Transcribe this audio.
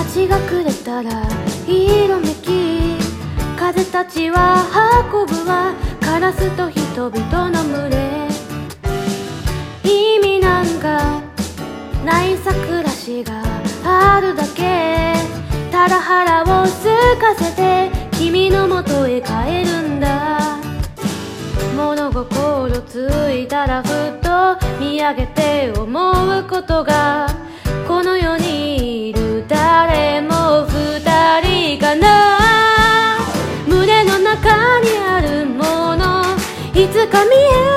日が暮れたら色めき、風たちは運ぶわ、カラスと人々の群れ。意味なんかないさ暮らしがあるだけ、ただ腹を空かせて君のもとへ帰るんだ。物心ついたらふと見上げて思うことが、この世にいる誰も二人かな。胸の中にあるもの、いつか見え